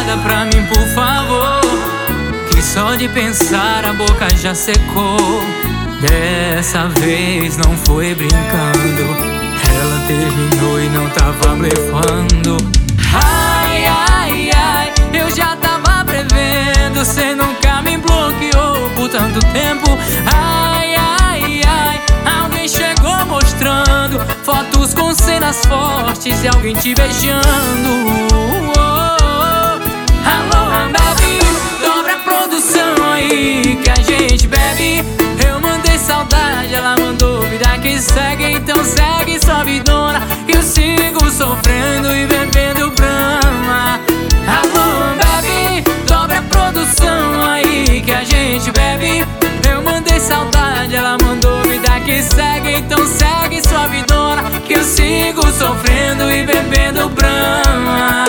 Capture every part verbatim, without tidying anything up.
gelada pra mim, por favor, que só de pensar a boca já secou. Dessa vez não foi brincando, ela terminou e não tava blefando. Ai, ai, ai, eu já tava prevendo, cê nunca me bloqueou por tanto tempo. Ai, ai, ai, alguém chegou mostrando fotos com cenas fortes e alguém te beijando. Oh, oh. Alô, Ambev, dobra a produção aí que a gente bebe. Eu mandei saudade, ela mandou vida que segue. Então segue sua vidona, que eu sigo sofrendo e bebendo Brahma. Alô, Ambev, dobra a produção aí que a gente bebe. Eu mandei saudade, ela mandou vida que segue. Então segue sua vidona, que eu sigo sofrendo e bebendo Brahma.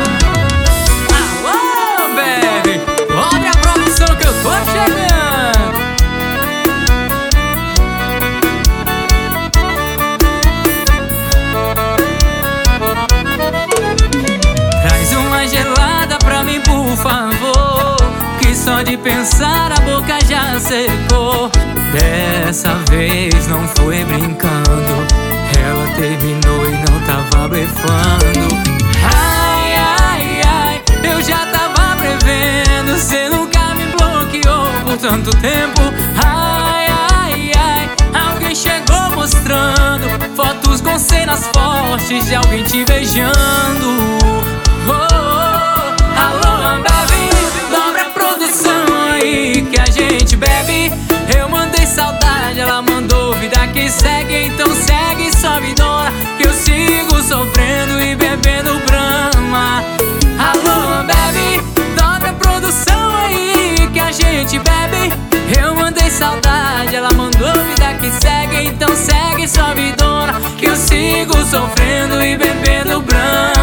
Alô, Ambev, dobra a produção que eu tô chegando. Traz uma gelada pra mim, por favor, que só de pensar a boca já secou. Dessa vez não foi brincando, ela terminou e não tava blefando. Ai, ai, ai, eu já tava prevendo, cê nunca me bloqueou por tanto tempo. Ai, ai, ai, alguém chegou mostrando fotos com cenas fortes de alguém te beijando. Oh, oh. Alô, Ambev, dobra a produção aí que a gente bebe. Eu mandei saudade, ela mandou vida que segue. Então segue sua vidona, que eu sigo sofrendo e bebendo Brahma. Alô, Ambev, dobra a produção aí que a gente bebe. Eu mandei saudade, ela mandou vida que segue. Então segue sua vidona, que eu sigo sofrendo e bebendo Brahma.